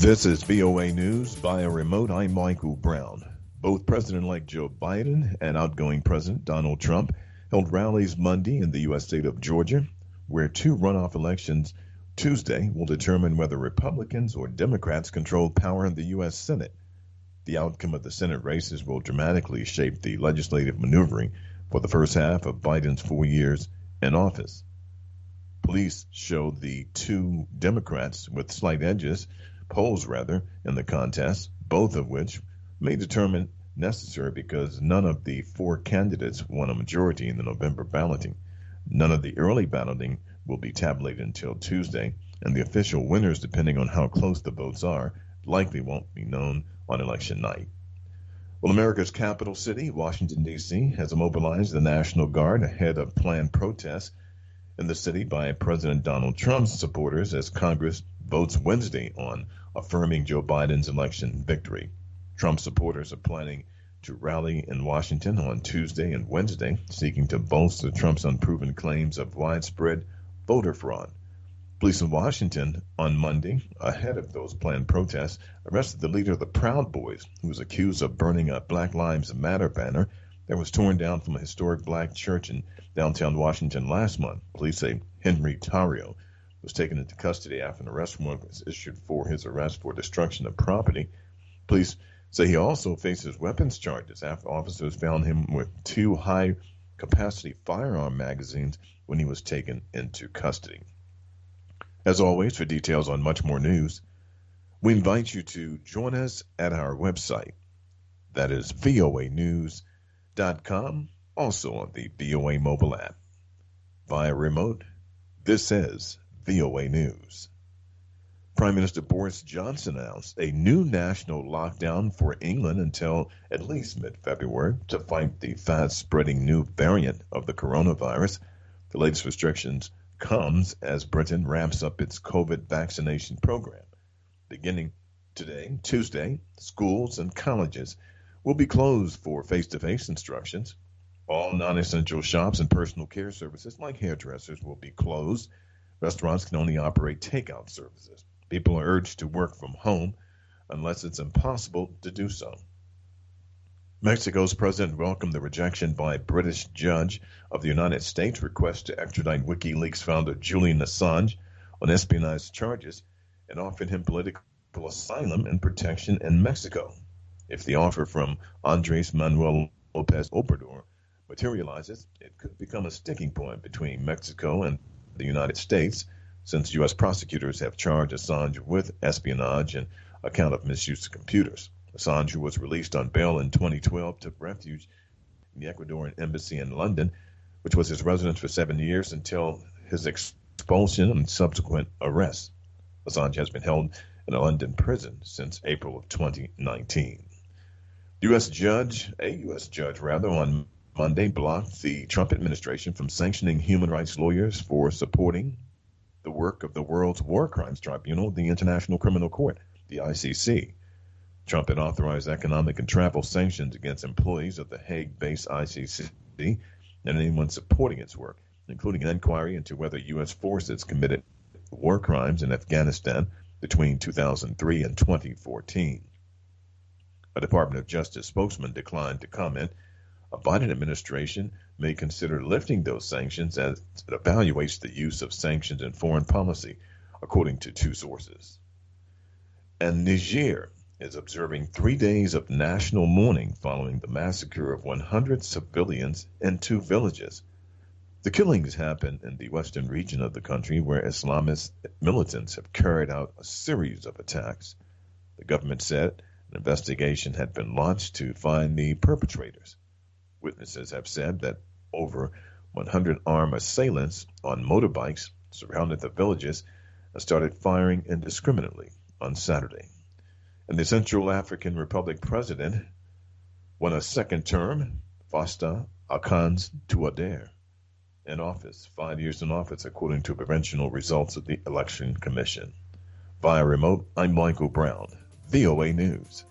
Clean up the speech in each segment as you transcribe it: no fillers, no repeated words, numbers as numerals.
This is VOA News via remote. I'm Michael Brown. Both President-elect Joe Biden and outgoing President Donald Trump held rallies Monday in the U.S. state of Georgia, where two runoff elections Tuesday will determine whether Republicans or Democrats control power in the U.S. Senate. The outcome of the Senate races will dramatically shape the legislative maneuvering for the first half of Biden's 4 years in office. Police showed the two Democrats with slight edges, polls rather, in the contest, both of which may determine necessary because none of the four candidates won a majority in the November balloting. None of the early balloting will be tabulated until Tuesday, and the official winners, depending on how close the votes are, likely won't be known on election night. Well, America's capital city, Washington, D.C., has mobilized the National Guard ahead of planned protests in the city by President Donald Trump's supporters as Congress votes Wednesday on affirming Joe Biden's election victory. Trump supporters are planning to rally in Washington on Tuesday and Wednesday, seeking to bolster Trump's unproven claims of widespread voter fraud. Police in Washington on Monday, ahead of those planned protests, arrested the leader of the Proud Boys, who was accused of burning a Black Lives Matter banner that was torn down from a historic black church in downtown Washington last month. Police say Henry Tarrio was taken into custody after an arrest warrant was issued for his arrest for destruction of property. Police say he also faces weapons charges after officers found him with two high-capacity firearm magazines when he was taken into custody. As always, for details on much more news, we invite you to join us at our website. That is voanews.com, also on the VOA mobile app. Via remote, this is VOA News. Prime Minister Boris Johnson announced a new national lockdown for England until at least mid-February to fight the fast-spreading new variant of the coronavirus. The latest restrictions comes as Britain ramps up its COVID vaccination program. Beginning today, Tuesday, schools and colleges will be closed for face-to-face instructions. All non-essential shops and personal care services like hairdressers will be closed. Restaurants can only operate takeout services. People are urged to work from home unless it's impossible to do so. Mexico's president welcomed the rejection by a British judge of the United States' request to extradite WikiLeaks founder Julian Assange on espionage charges and offered him political asylum and protection in Mexico. If the offer from Andres Manuel Lopez Obrador materializes, it could become a sticking point between Mexico and the United States, since U.S. prosecutors have charged Assange with espionage and account of misuse of computers. Assange, who was released on bail in 2012, took refuge in the Ecuadorian embassy in London, which was his residence for 7 years until his expulsion and subsequent arrest. Assange has been held in a London prison since April of 2019. A U.S. judge on Monday blocked the Trump administration from sanctioning human rights lawyers for supporting the work of the world's war crimes tribunal, the International Criminal Court, the ICC. Trump had authorized economic and travel sanctions against employees of the Hague-based ICC and anyone supporting its work, including an inquiry into whether U.S. forces committed war crimes in Afghanistan between 2003 and 2014. A Department of Justice spokesman declined to comment. A Biden administration may consider lifting those sanctions as it evaluates the use of sanctions in foreign policy, according to two sources. And Niger is observing 3 days of national mourning following the massacre of 100 civilians in two villages. The killings happened in the western region of the country where Islamist militants have carried out a series of attacks. The government said an investigation had been launched to find the perpetrators. Witnesses have said that over 100 armed assailants on motorbikes surrounded the villages and started firing indiscriminately on Saturday. And the Central African Republic president won a second term, Faustin Archange Touadér, in office, 5 years in office, according to provincial results of the Election Commission. Via remote, I'm Michael Brown, VOA News.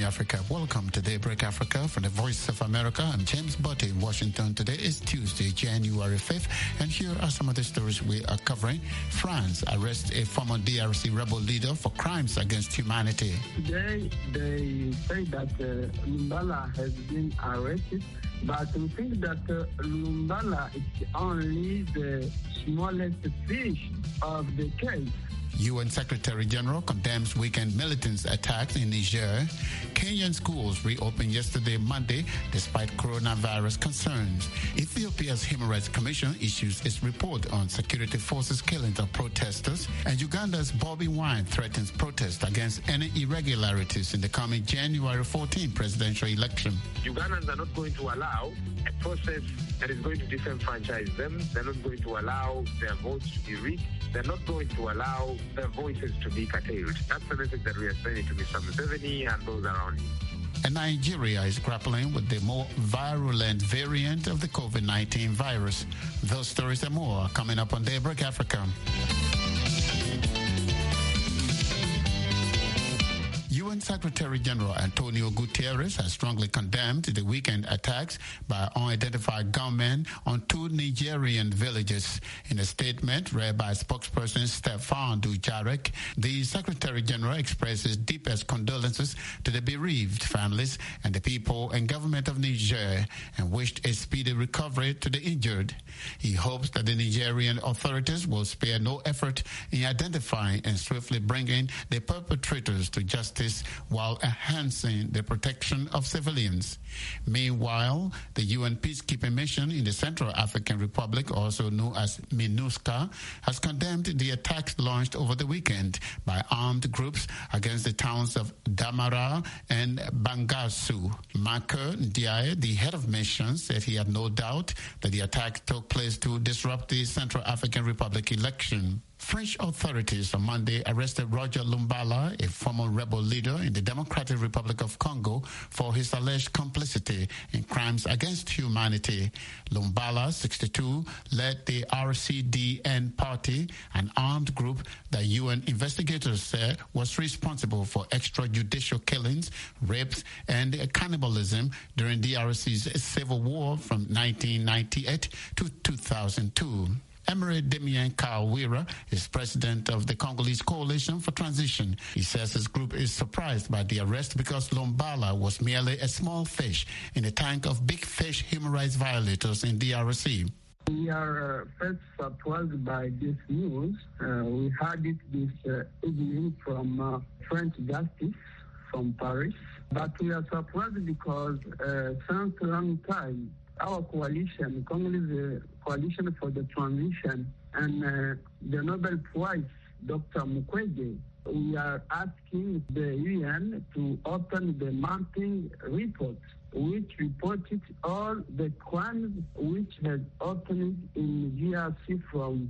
Africa. Welcome to Daybreak Africa from the Voice of America. I'm James Butte in Washington. Today is Tuesday, January 5th, and here are some of the stories we are covering. France arrests a former DRC rebel leader for crimes against humanity. Today, they say that Lumbala has been arrested, but we think that Lumbala is only the smallest fish of the case. UN Secretary General condemns weekend militant attacks in Niger. Kenyan schools reopened yesterday, Monday, despite coronavirus concerns. Ethiopia's Human Rights Commission issues its report on security forces killings of protesters. And Uganda's Bobi Wine threatens protest against any irregularities in the coming January 14 presidential election. Ugandans are not going to allow a process that is going to disenfranchise them. They're not going to allow their votes to be rigged. They're not going to allow their voices to be curtailed. That's the message that we are sending to Mr. Museveni and those around him. And Nigeria is grappling with the more virulent variant of the COVID-19 virus. Those stories and more are coming up on Daybreak Africa. UN Secretary General Antonio Guterres has strongly condemned the weekend attacks by unidentified gunmen on two Nigerian villages. In a statement read by spokesperson Stephane Dujarric, the Secretary General expresses deepest condolences to the bereaved families and the people and government of Niger and wished a speedy recovery to the injured. He hopes that the Nigerian authorities will spare no effort in identifying and swiftly bringing the perpetrators to justice while enhancing the protection of civilians. Meanwhile, the UN peacekeeping mission in the Central African Republic, also known as MINUSCA, has condemned the attacks launched over the weekend by armed groups against the towns of Damara and Bangassou. Marco Ndiaye, the head of mission, said he had no doubt that the attack took place to disrupt the Central African Republic election. French authorities on Monday arrested Roger Lumbala, a former rebel leader in the Democratic Republic of Congo, for his alleged complicity in crimes against humanity. Lumbala, 62, led the RCDN party, an armed group that UN investigators said was responsible for extrajudicial killings, rapes, and cannibalism during DRC's civil war from 1998 to 2002. Emery Damien Kawira is president of the Congolese Coalition for Transition. He says his group is surprised by the arrest because Lumbala was merely a small fish in a tank of big fish human rights violators in DRC. We are first surprised by this news. We heard it this evening from French Justice from Paris. But we are surprised because since a long time, our coalition, Congolese Coalition for the Transition, and the Nobel Prize, Dr. Mukwege, we are asking the UN to open the mapping report, which reported all the crimes which had opened in DRC from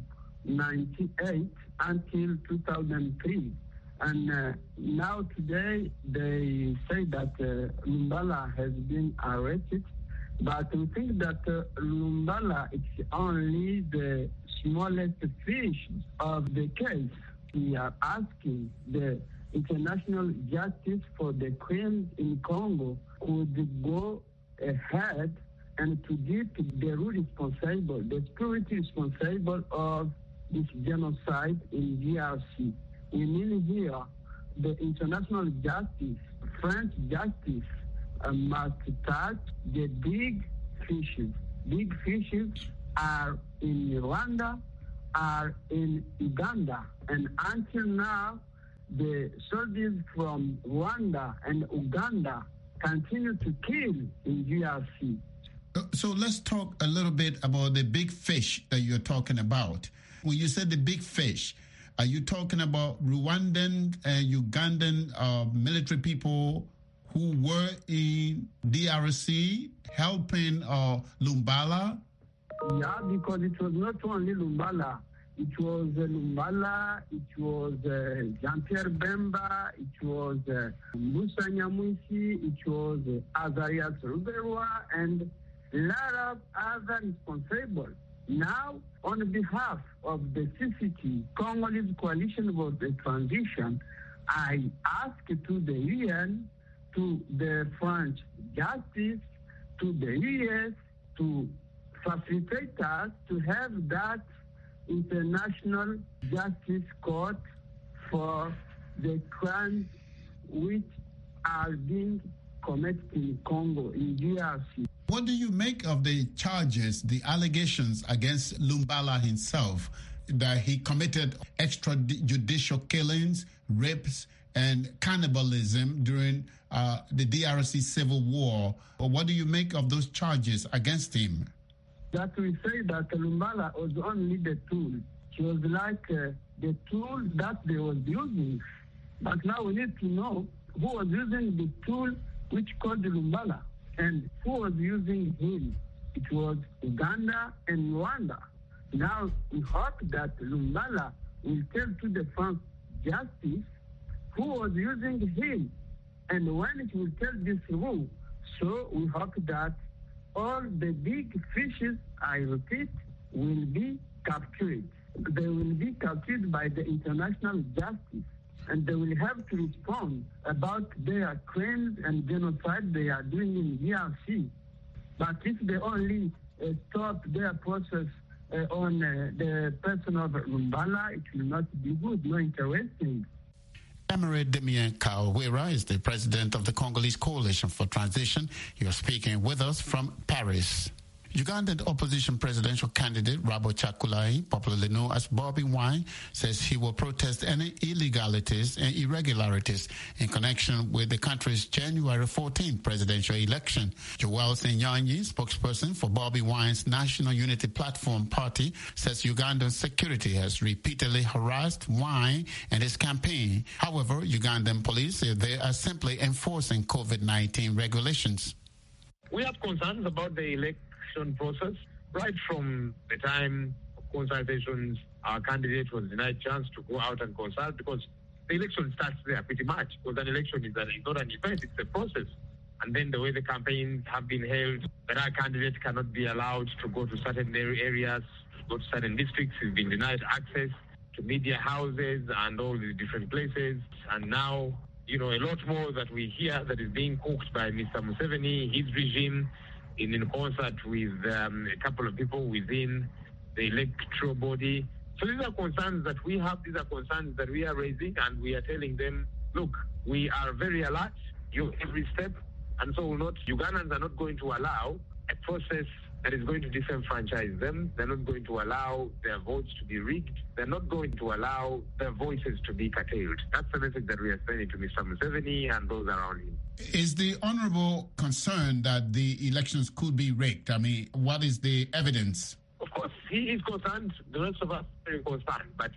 1998 until 2003. And now today they say that Lumbala has been arrested. But we think that Lumbala is only the smallest fish of the case. We are asking the international justice for the crimes in Congo could go ahead and to give the real responsible, the security responsible of this genocide in DRC. We mean here the international justice, French justice, must touch the big fishes. Big fishes are in Rwanda, are in Uganda, and until now, the soldiers from Rwanda and Uganda continue to kill in DRC. So let's talk a little bit about the big fish that you're talking about. When you said the big fish, are you talking about Rwandan and Ugandan military people who were in DRC helping Lumbala? Yeah, because it was not only Lumbala. It was Lumbala, it was Jean-Pierre Bemba, it was Musa Nyamwisi, it was Azarias Ruberwa, and a lot of other responsible. Now, on behalf of the CCT, Congolese Coalition for the Transition, I ask to the UN to the French justice, to the US, to facilitate us to have that international justice court for the crimes which are being committed in Congo, in DRC. What do you make of the charges, the allegations against Lumbala himself, that he committed extrajudicial killings, rapes, and cannibalism during the DRC civil war? What do you make of those charges against him? That we say that Lumbala was only the tool. He was like the tool that they was using. But now we need to know who was using the tool which called Lumbala and who was using him. It was Uganda and Rwanda. Now we hope that Lumbala will tell to the French justice who was using him and when he will tell this rule. So we hope that all the big fishes, I repeat, will be captured. They will be captured by the international justice, and they will have to respond about their crimes and genocide they are doing in DRC. But if they only stop their process on the person of Lumbala, it will not be good, no interesting. Emery Damien Kawira is the president of the Congolese Coalition for Transition. You're speaking with us from Paris. Ugandan opposition presidential candidate Rabo Chakulai, popularly known as Bobby Wine, says he will protest any illegalities and irregularities in connection with the country's January 14th presidential election. Joel Senyanyi, spokesperson for Bobby Wine's National Unity Platform party, says Ugandan security has repeatedly harassed Wine and his campaign. However, Ugandan police say they are simply enforcing COVID-19 regulations. We have concerns about the election process. Right from the time of consultations, our candidate was denied chance to go out and consult because the election starts there pretty much, because an election is not an event, it's a process. And then the way the campaigns have been held, that our candidate cannot be allowed to go to certain areas, to go to certain districts. He's been denied access to media houses and all these different places. And now, a lot more that we hear that is being cooked by Mr. Museveni, his regime, in concert with a couple of people within the electoral body. So these are concerns that we have, these are concerns that we are raising, and we are telling them, look, we are very alert, every step, and so Ugandans are not going to allow a process that is going to disenfranchise them. They're not going to allow their votes to be rigged. They're not going to allow their voices to be curtailed. That's the message that we are sending to Mr. Museveni and those around him. Is the Honorable concerned that the elections could be rigged? I mean, what is the evidence? Of course, he is concerned. The rest of us are very concerned. But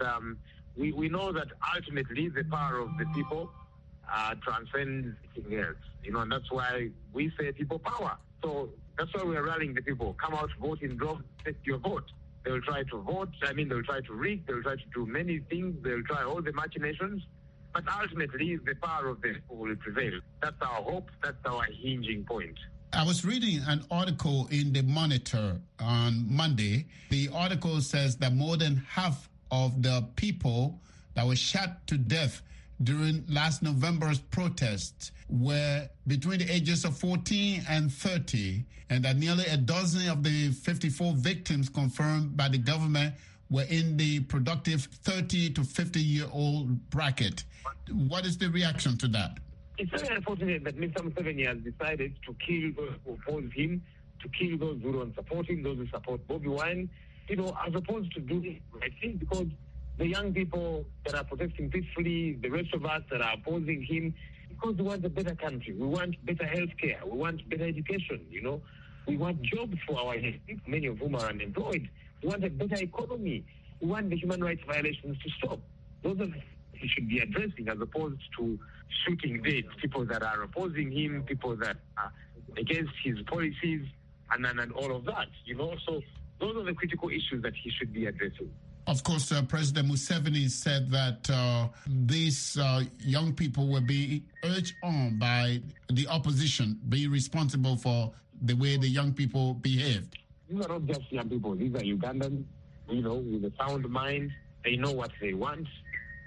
we know that ultimately the power of the people transcends anything else. And that's why we say people power. So that's why we are rallying the people. Come out, vote in droves, take your vote. They will try to vote. They'll try to rig. They'll try to do many things. They'll try all the machinations. But ultimately, the power of the people will prevail. That's our hope. That's our hinging point. I was reading an article in the Monitor on Monday. The article says that more than half of the people that were shot to death during last November's protests were between the ages of 14 and 30, and that nearly a dozen of the 54 victims confirmed by the government were in the productive 30 to 50-year-old bracket. What is the reaction to that? It's very unfortunate that Mr. Museveni has decided to kill those who oppose him, to kill those who don't support him, those who support Bobby Wine, as opposed to doing the right thing, because the young people that are protesting peacefully, the rest of us that are opposing him, because we want a better country. We want better health care. We want better education, We want jobs for our young people, many of whom are unemployed. We want a better economy. We want the human rights violations to stop. Those are the things he should be addressing, as opposed to shooting dead people that are opposing him, people that are against his policies, and all of that, So those are the critical issues that he should be addressing. Of course, President Museveni said that these young people were being urged on by the opposition, being responsible for the way the young people behaved. These are not just young people. These are Ugandans, with a sound mind. They know what they want.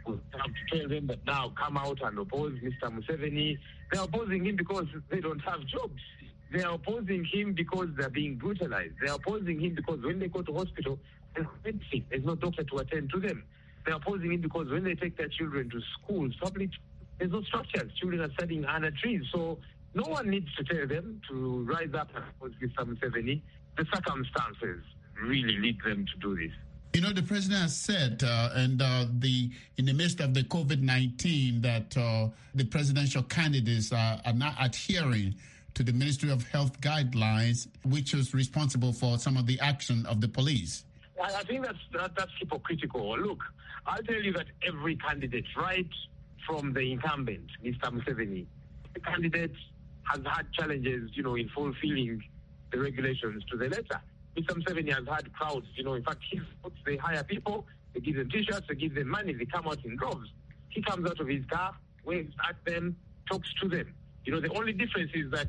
We have to tell them that now come out and oppose Mr. Museveni. They're opposing him because they don't have jobs. They are opposing him because they're being brutalized. They're opposing him because when they go to hospital, there's medicine. There's no doctor to attend to them. They're opposing him because when they take their children to schools, public, there's no structures. Children are studying under trees. So no one needs to tell them to rise up and oppose Mr. Museveni. The circumstances really lead them to do this. You know, the president has said, in the midst of the COVID-19, that the presidential candidates are not adhering to the Ministry of Health guidelines, which was responsible for some of the action of the police. I think that's hypocritical. Look, I'll tell you that every candidate, right from the incumbent, Mr. Museveni, the candidate has had challenges, in fulfilling the regulations to the letter. Mr. Museveni has had crowds, in fact, they hire people, they give them T-shirts, they give them money, they come out in droves. He comes out of his car, waves at them, talks to them. The only difference is that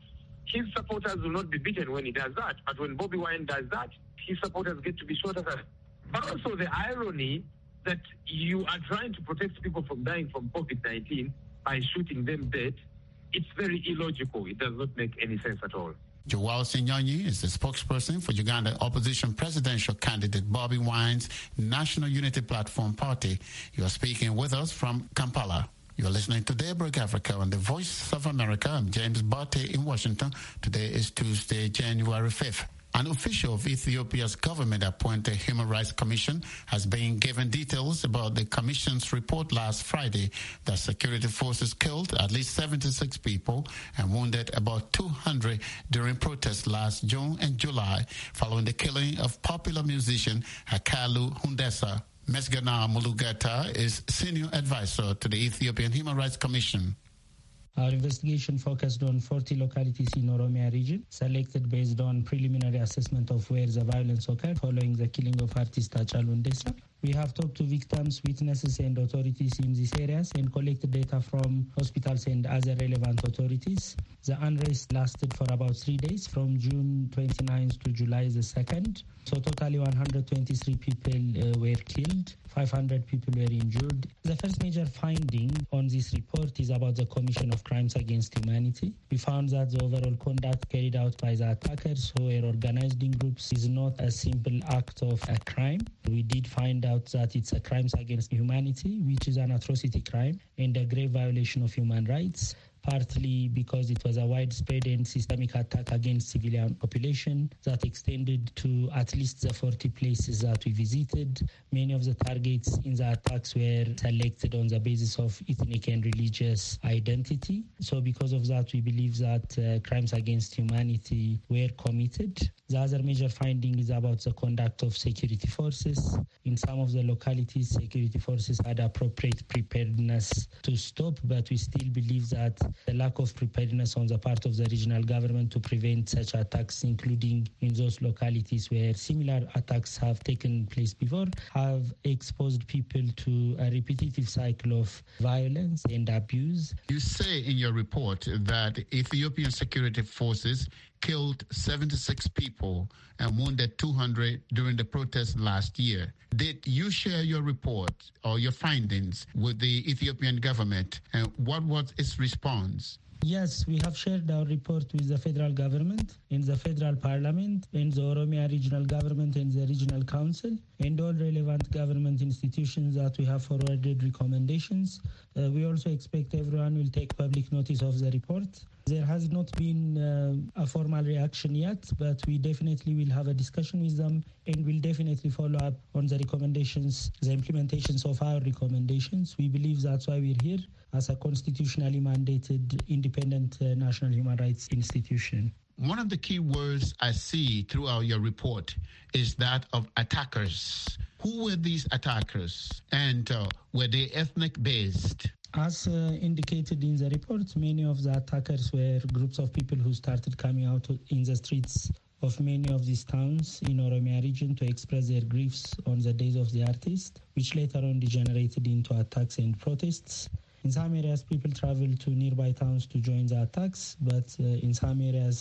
his supporters will not be beaten when he does that. But when Bobi Wine does that, his supporters get to be shot at. But also the irony that you are trying to protect people from dying from COVID-19 by shooting them dead, it's very illogical. It does not make any sense at all. Joao Sinyonyi is the spokesperson for Uganda opposition presidential candidate Bobi Wine's National Unity Platform Party. You are speaking with us from Kampala. You're listening to Daybreak Africa on the Voice of America. I'm James Barty in Washington. Today is Tuesday, January 5th. An official of Ethiopia's government-appointed Human Rights Commission has been given details about the commission's report last Friday that security forces killed at least 76 people and wounded about 200 during protests last June and July following the killing of popular musician Hakalu Hundessa. Mesgana Mulugata is senior advisor to the Ethiopian Human Rights Commission. Our investigation focused on 40 localities in Oromia region, selected based on preliminary assessment of where the violence occurred following the killing of artist Hachalu Hundessa. We have talked to victims, witnesses, and authorities in these areas and collected data from hospitals and other relevant authorities. The unrest lasted for about 3 days, from June 29th to July the 2nd. So totally 123 people were killed, 500 people were injured. The first major finding on this report is about the commission of crimes against humanity. We found that the overall conduct carried out by the attackers who were organized in groups is not a simple act of a crime. We did find out that it's a crimes against humanity, which is an atrocity crime and a grave violation of human rights, partly because it was a widespread and systemic attack against civilian population that extended to at least the 40 places that we visited. Many of the targets in the attacks were selected on the basis of ethnic and religious identity. So because of that, we believe that crimes against humanity were committed. The other major finding is about the conduct of security forces. In some of the localities, security forces had appropriate preparedness to stop, but we still believe that the lack of preparedness on the part of the regional government to prevent such attacks, including in those localities where similar attacks have taken place before, have exposed people to a repetitive cycle of violence and abuse. You say in your report that Ethiopian security forces killed 76 people and wounded 200 during the protests last year. Did you share your report or your findings with the Ethiopian government, and what was its response? Yes, we have shared our report with the federal government, in the federal parliament, in the Oromia regional government and the regional council, and all relevant government institutions that we have forwarded recommendations. We also expect everyone will take public notice of the report. There has not been a formal reaction yet, but we definitely will have a discussion with them and will definitely follow up on the recommendations, the implementations of our recommendations. We believe that's why we're here as a constitutionally mandated independent national human rights institution. One of the key words I see throughout your report is that of attackers. Who were these attackers, and were they ethnic based? As indicated in the report, many of the attackers were groups of people who started coming out in the streets of many of these towns in Oromia region to express their griefs on the days of the artist, which later on degenerated into attacks and protests. In some areas, people traveled to nearby towns to join the attacks, but in some areas,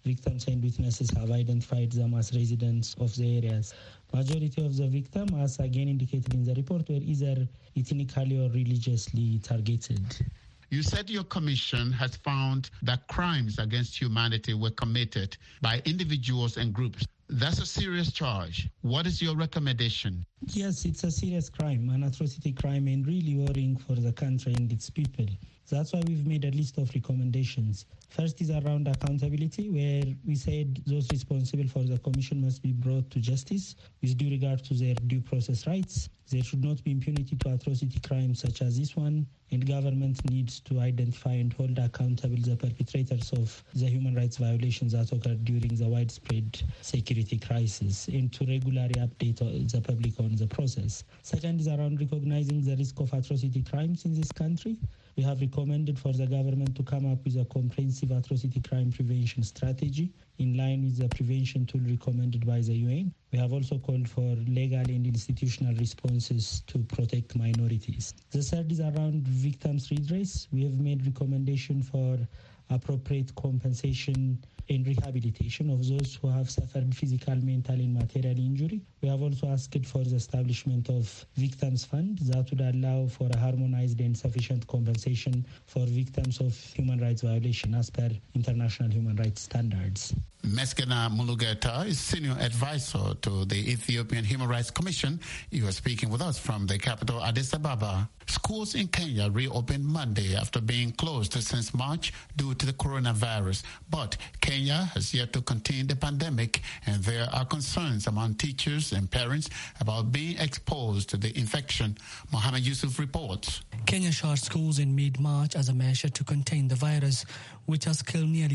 Victims and witnesses have identified them as residents of the areas. Majority of the victims, as again indicated in the report, were either ethnically or religiously targeted. You said your commission has found that crimes against humanity were committed by individuals and groups. That's a serious charge. What is your recommendation? Yes, it's a serious crime, an atrocity crime, and really worrying for the country and its people. That's why we've made a list of recommendations. First is around accountability, where we said those responsible for the commission must be brought to justice with due regard to their due process rights. There should not be impunity to atrocity crimes such as this one, and government needs to identify and hold accountable the perpetrators of the human rights violations that occurred during the widespread security crisis, and to regularly update the public on the process. Second is around recognizing the risk of atrocity crimes in this country. We have recommended for the government to come up with a comprehensive atrocity crime prevention strategy in line with the prevention tool recommended by the UN. We have also called for legal and institutional responses to protect minorities. The third is around victims' redress. We have made recommendation for appropriate compensation and rehabilitation of those who have suffered physical, mental, and material injury. We have also asked for the establishment of victims' fund that would allow for a harmonized and sufficient compensation for victims of human rights violation as per international human rights standards. Meskena Mulugeta is Senior Advisor to the Ethiopian Human Rights Commission. You are speaking with us from the capital, Addis Ababa. Schools in Kenya reopened Monday after being closed since March due to the coronavirus. But Kenya has yet to contain the pandemic, and there are concerns among teachers and parents about being exposed to the infection. Mohammed Yusuf reports. Kenya shut schools in mid-March as a measure to contain the virus, which has killed nearly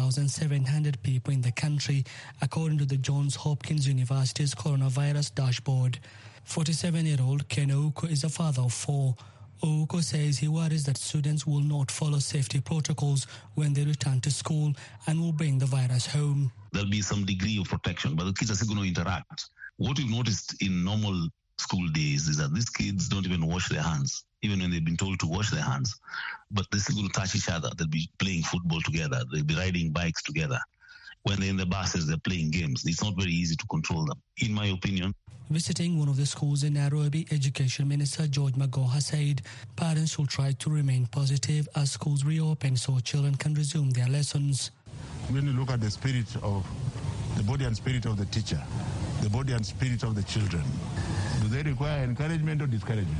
1,700 people in the country, according to the Johns Hopkins University's coronavirus dashboard. 47-year-old Ken Ouko is a father of 4. Ouko says he worries that students will not follow safety protocols when they return to school and will bring the virus home. There'll be some degree of protection, but the kids are still going to interact. What we've noticed in normal school days is that these kids don't even wash their hands, even when they've been told to wash their hands. But they're still going to touch each other. They'll be playing football together. They'll be riding bikes together. When they're in the buses, they're playing games. It's not very easy to control them, in my opinion. Visiting one of the schools in Nairobi, Education Minister George Magoha said parents should try to remain positive as schools reopen so children can resume their lessons. When you look at the spirit of the body and spirit of the teacher, the body and spirit of the children, do they require encouragement or discouragement?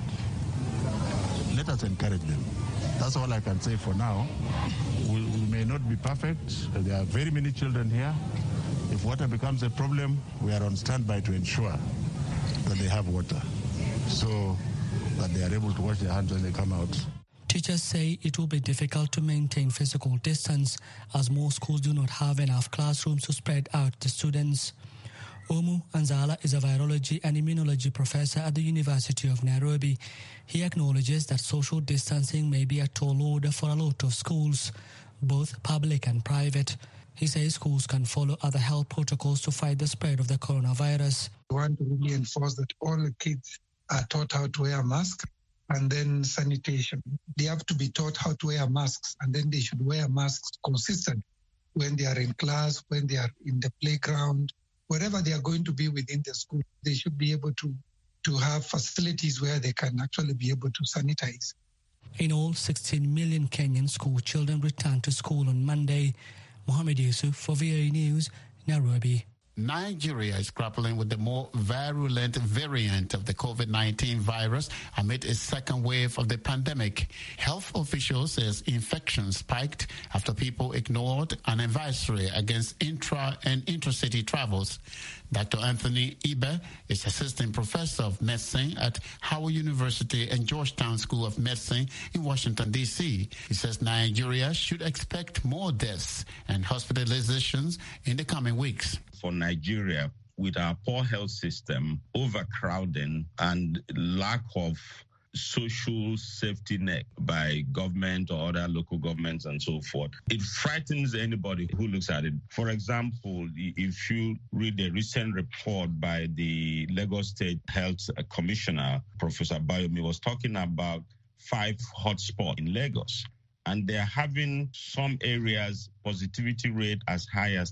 Let us encourage them. That's all I can say for now. We may not be perfect. There are very many children here. If water becomes a problem, we are on standby to ensure that they have water so that they are able to wash their hands when they come out. Teachers say it will be difficult to maintain physical distance as most schools do not have enough classrooms to spread out the students. Omu Anzala is a virology and immunology professor at the University of Nairobi. He acknowledges that social distancing may be a tall order for a lot of schools, both public and private. He says schools can follow other health protocols to fight the spread of the coronavirus. We want to really enforce that all the kids are taught how to wear masks, and then sanitation. They have to be taught how to wear masks, and then they should wear masks consistently when they are in class, when they are in the playground, wherever they are going to be within the school. They should be able to have facilities where they can actually be able to sanitize. In all, 16 million Kenyan school children returned to school on Monday. Mohammed Yusuf for VOA News, Nairobi. Nigeria is grappling with the more virulent variant of the COVID-19 virus amid its second wave of the pandemic. Health officials says infections spiked after people ignored an advisory against intra and intercity travels. Dr. Anthony Ibe is assistant professor of medicine at Howard University and Georgetown School of Medicine in Washington, D.C. He says Nigeria should expect more deaths and hospitalizations in the coming weeks. For Nigeria, with our poor health system, overcrowding, and lack of social safety net by government or other local governments and so forth, it frightens anybody who looks at it. For example, if you read a recent report by the Lagos State Health Commissioner, Professor Bayomi, was talking about 5 hotspots in Lagos. and they're having some areas positivity rate as high as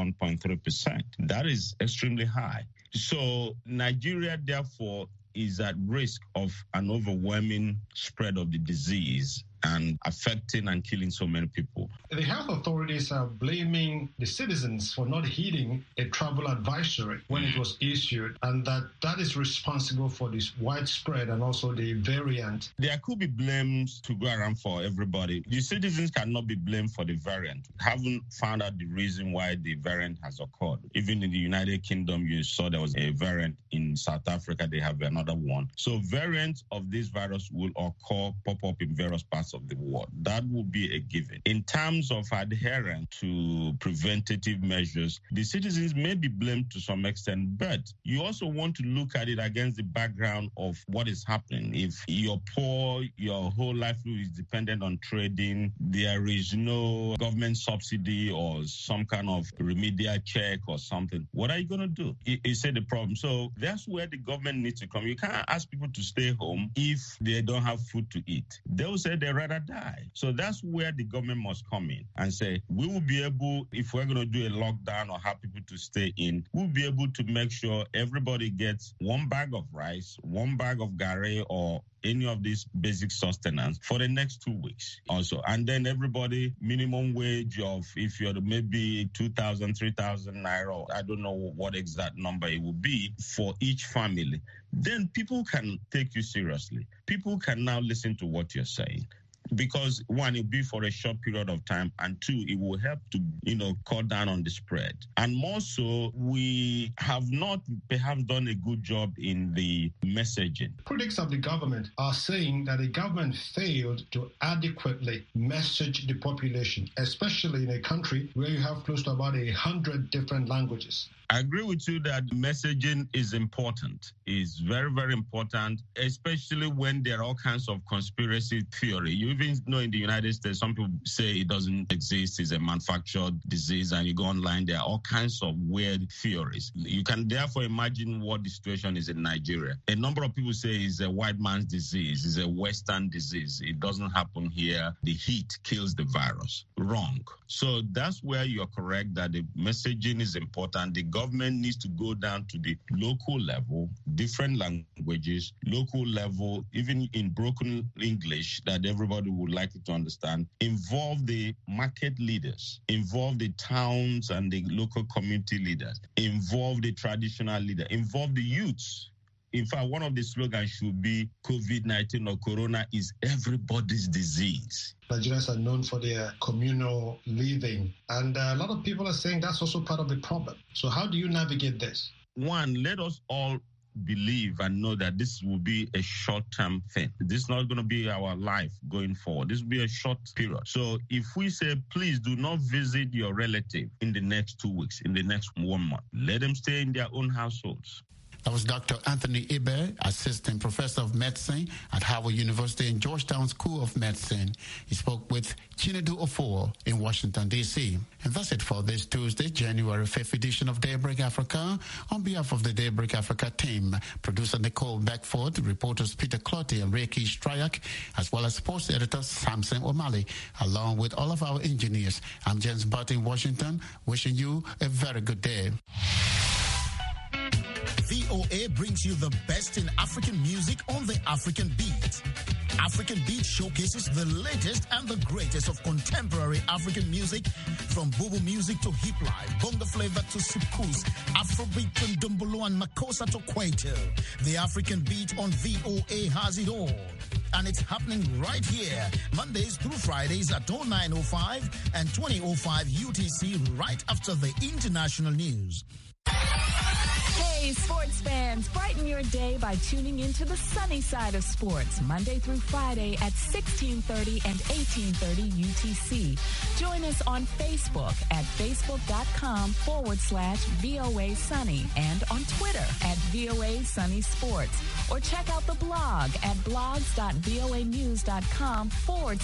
31.3%. That is extremely high. So Nigeria, therefore, is at risk of an overwhelming spread of the disease and affecting and killing so many people. The health authorities are blaming the citizens for not heeding a travel advisory when it was issued, and that is responsible for this widespread and also the variant. There could be blames to go around for everybody. The citizens cannot be blamed for the variant. We haven't found out the reason why the variant has occurred. Even in the United Kingdom, you saw there was a variant. In South Africa, they have another one. So variants of this virus will occur, pop up in various parts of the world. That will be a given. In terms of adherence to preventative measures, the citizens may be blamed to some extent, but you also want to look at it against the background of what is happening. If you're poor, your whole livelihood is dependent on trading, there is no government subsidy or some kind of remedial check or something, what are you going to do? Is the problem. So that's where the government needs to come. You can't ask people to stay home if they don't have food to eat. They will say they'd rather die. So that's where the government must come in and say, we will be able, if we're going to do a lockdown or have people to stay in, we'll be able to make sure everybody gets one bag of rice, one bag of gari, or any of these basic sustenance for the next 2 weeks also. And then everybody, minimum wage of, if you're maybe 2,000, 3,000 naira, I don't know what exact number it will be for each family. Then people can take you seriously. People can now listen to what you're saying. Because one, it'll be for a short period of time, and two, it will help to, cut down on the spread. And more so, we have not perhaps done a good job in the messaging. Critics of the government are saying that the government failed to adequately message the population, especially in a country where you have close to about 100 different languages. I agree with you that messaging is important. It's very, very important, especially when there are all kinds of conspiracy theory. You even know in the United States, some people say it doesn't exist, it's a manufactured disease, and you go online, there are all kinds of weird theories. You can therefore imagine what the situation is in Nigeria. A number of people say it's a white man's disease, it's a Western disease. It doesn't happen here. The heat kills the virus. Wrong. So that's where you're correct that the messaging is important. The government needs to go down to the local level, different languages, local level, even in broken English that everybody would like to understand. Involve the market leaders, involve the towns and the local community leaders, involve the traditional leader, involve the youths. In fact, one of the slogans should be COVID-19 or Corona is everybody's disease. Nigerians are known for their communal living, and a lot of people are saying that's also part of the problem. So how do you navigate this? One, let us all believe and know that this will be a short-term thing. This is not going to be our life going forward. This will be a short period. So if we say, please do not visit your relative in the next 2 weeks, in the next 1 month, let them stay in their own households. That was Dr. Anthony Ibe, Assistant Professor of Medicine at Howard University and Georgetown School of Medicine. He spoke with Chinedu Ofor in Washington, D.C. And that's it for this Tuesday, January 5th edition of Daybreak Africa. On behalf of the Daybreak Africa team, producer Nicole Beckford, reporters Peter Clotty and Reiki Stryak, as well as sports editor Samson O'Malley, along with all of our engineers. I'm James Butt in Washington, wishing you a very good day. VOA brings you the best in African music on the African Beat. African Beat showcases the latest and the greatest of contemporary African music, from Bobo music to hip life, bongo flavor to soukous, Afrobeat to Dumbolo and Makossa to Kwaito. The African Beat on VOA has it all. And it's happening right here, Mondays through Fridays at 09:05 and 20:05 UTC, right after the international news. Hey, sports fans, brighten your day by tuning into the sunny side of sports, Monday through Friday at 16:30 and 18:30 UTC. Join us on Facebook at facebook.com/VOA Sunny and on Twitter at VOA Sunny Sports. Or check out the blog at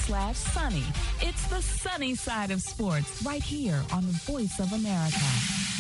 blogs.voanews.com/sunny. It's the sunny side of sports right here on the Voice of America.